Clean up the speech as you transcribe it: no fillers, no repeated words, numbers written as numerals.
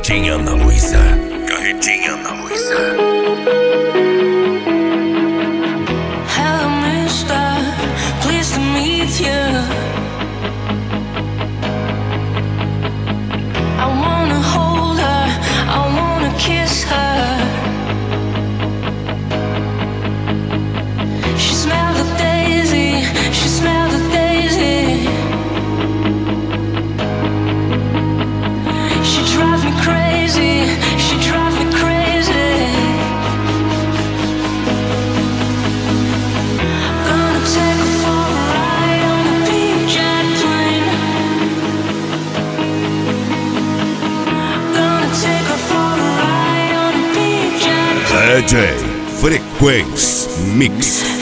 Carretinha na Luísa. Carretinha na Luísa. Hello, mister, pleased to meet you. I wanna hold her, I wanna kiss her. She smelled the daisy, she smelled the daisy. She drives me crazy, she drives me crazy. Gonna take her for a ride on the beach jet plane. Gonna take her for a ride on the beach jet plane. DJ Frequência Mix.